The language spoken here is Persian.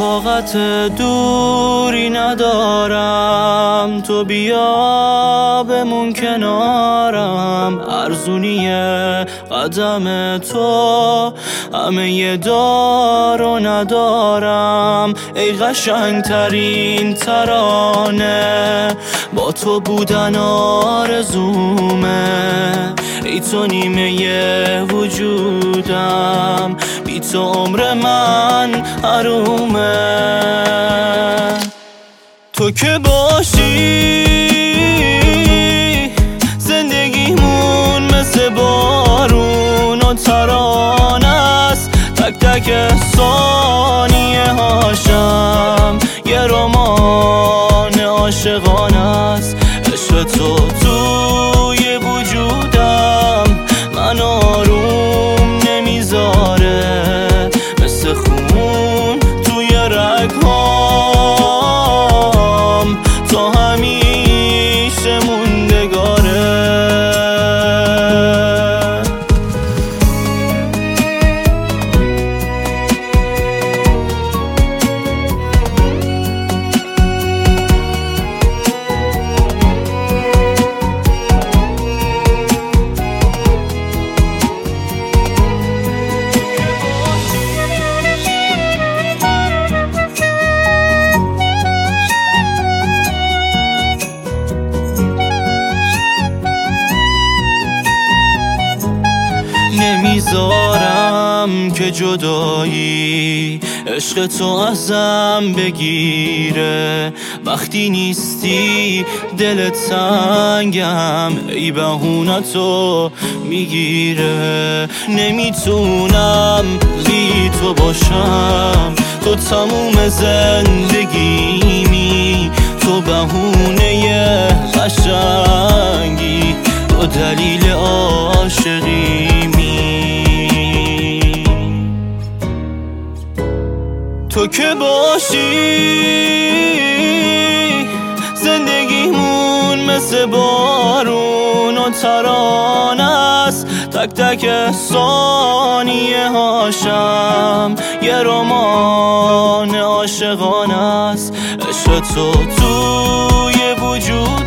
طاقت دوری ندارم، تو بیا بمون کنارم. ارزونیه قدم تو، همه ی دارو ندارم. ای قشنگ ترین ترانه، با تو بودن آرزومه. ای تو نیمه ی وجودم، بی تو عمر من حرومه. تو که باشی زندگیمون مثل بارون و ترانه است. تک تک ثانیه هاشم یه رمان عاشقانه است. عشق تو توی وجودم من آروم نمیذاره، مثل خون توی رگهام تو همیشه موندگاره. نمیذارم که جدایی عشق تو ازم بگیره. وقتی نیستی دل تنگم، ای بهونتو میگیره. نمیتونم بی تو باشم، تو تموم زندگیمی. تو بهونه قشنگی، تو دلیل عاشقیمی. تو که باشی زندگیمون مثل بارون و ترانه است. تک تک ثانیه هاشم یه رمان عاشقانه است. عشق تو توی وجود